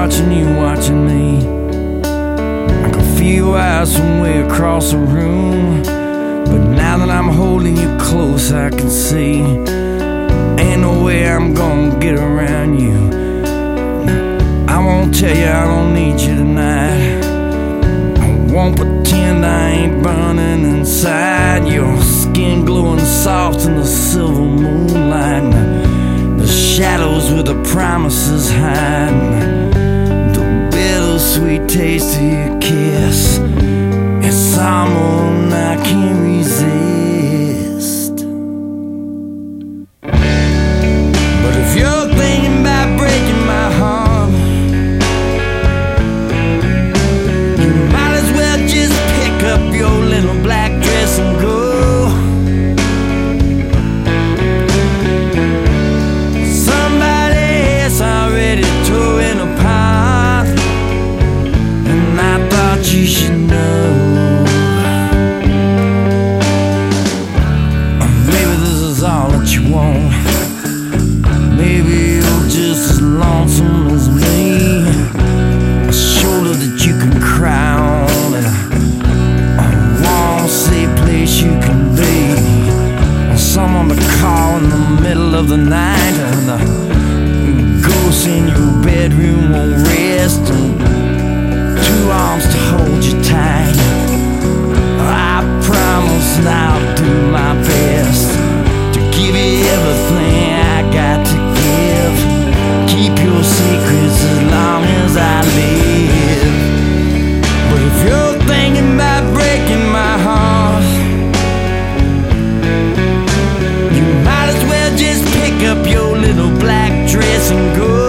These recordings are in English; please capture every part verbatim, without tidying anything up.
watching you, watching me. I can feel your eyes from way across the room, but now that I'm holding you close, I can see ain't no way I'm gonna get around you. I won't tell you I don't need you tonight. I won't pretend I ain't burning inside. Your skin glowing soft in the silver moonlight, the shadows where the promises hide, the bittersweet taste of your kiss. It's almost I can't resist. But if you're thinking about breaking my heart, you might as well just pick up your little black dress and go. You should know. Maybe this is all that you want. Maybe you're just as lonesome as me. A shoulder that you can cry on, and a warm, safe place you can be. Someone to call in the middle of the night, and the ghost in your bedroom won't rest. And two arms to hold you tight. I promise that I'll do my best to give you everything I got to give. Keep your secrets as long as I live. But if you're thinking about breaking my heart, you might as well just pick up your little black dress and go.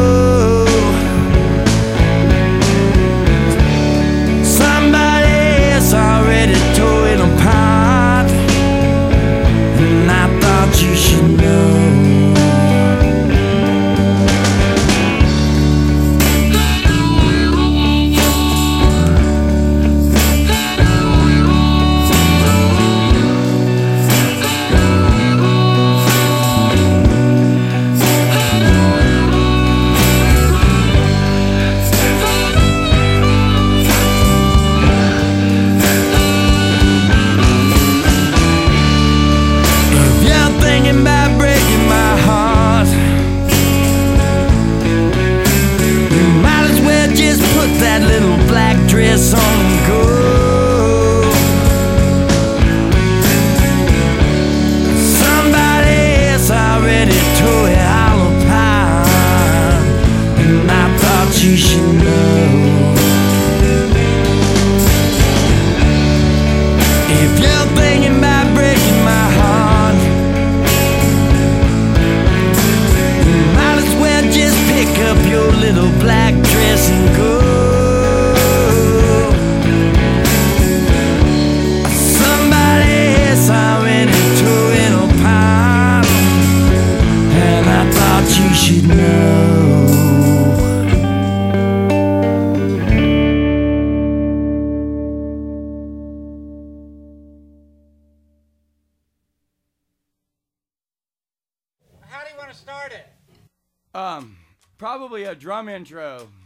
You should know. That little black dress on and go. Somebody else already tore it all apart, and I thought you should know. If you're thinking about breaking my heart, you might as well just pick up your little black dress and go. You should know. How do you want to start it? Um, probably a drum intro.